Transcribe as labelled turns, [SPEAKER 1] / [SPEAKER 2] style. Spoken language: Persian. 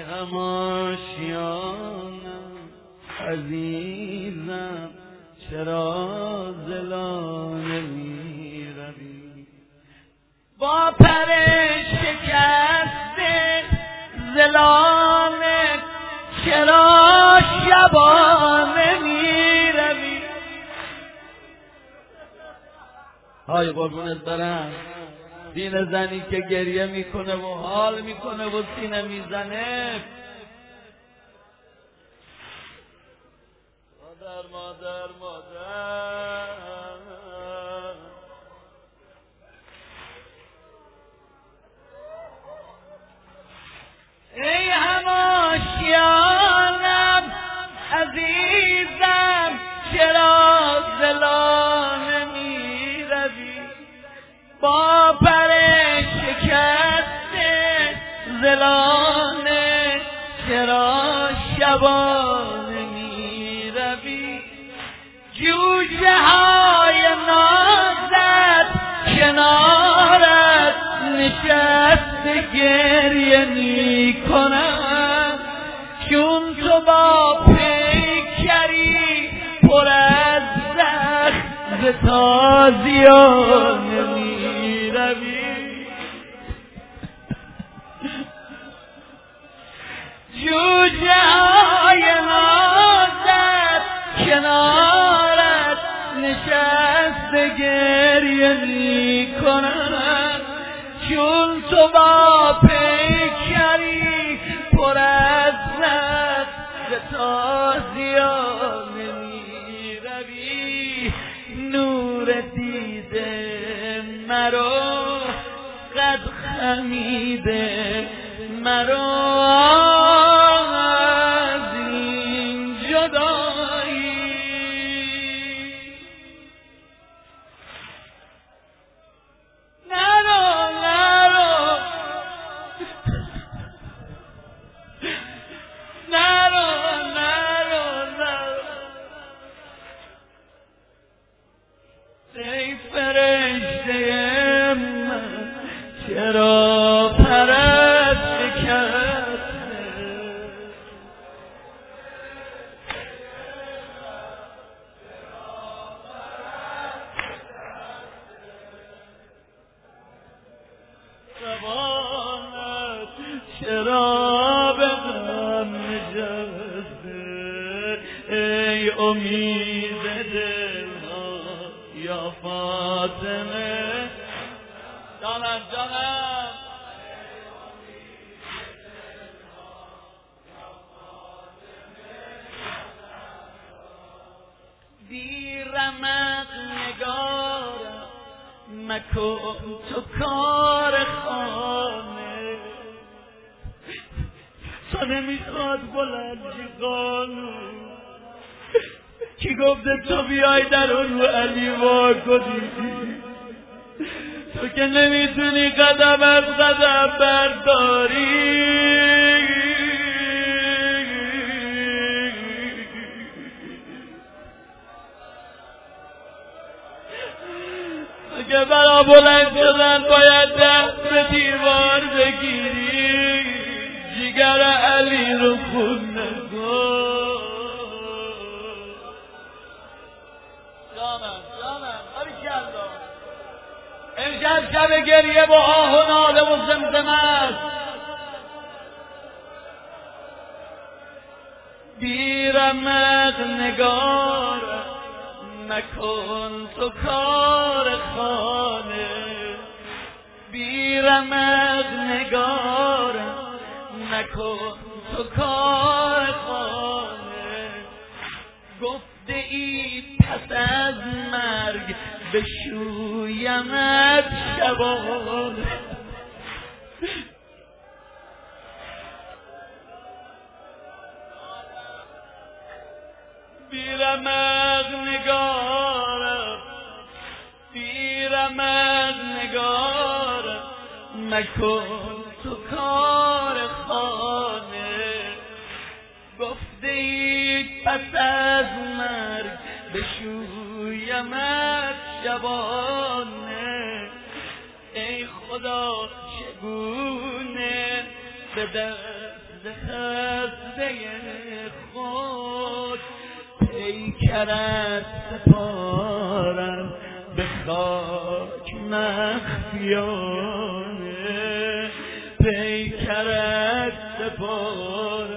[SPEAKER 1] هم آشیانم عزیزم چرا زلانه می روی با پر شکسته زلانه چرا شبانه می روی های قربونت برم دین زنی که گریه میکنه و حال میکنه و سینه میزنه مادر مادر مادر ای هم آشیانم عزیزم چرا زلانه می روی با پر شکسته زلانه چرا شبانه می روی جوجه های نازت کنارت نشسته گریه می کنم چون تو با پیکری پر از زخم تازیانه می روی جوجه های نازت کنارت نشسته گریه می کنم چون تو با پیکری پر از زخم تازیانه می روی نور دیده مرا قد خمیده مرا از این جدایی نرو نرو نرو نرو نرو ای فرشته من چرا پرت شکسته زبانت چرا به من نشسته ای امید دلها یا فاطمه جانم جانم بی رمق نگارم مکن تو کار خانه تو نمیخواد بلندی قانون کی گفته تو بیای در اون رو علی وا کنی تو که نمیتونی قدم از قدم برداری تو که برا بلند شدن باید دست به دیوار بگیری جگر علی رو خون نکن جانم جانم باریکالله امشب شب گریه با آه و ناله و زمزمه است بی رمق نگارم مکن تو کار خانه بی رمق نگارم مکن تو کار خانه گفته ای پس از مرگ بشویمت شبانه بیرمق نگارم بیرمق نگارم مکن تو کار خانه گفته ای پس از مرگ بشویمت شبانه ای خدا چگونه به دست خسته خود پیکرت سپارم به خاک مخفیانه پیکرت سپارم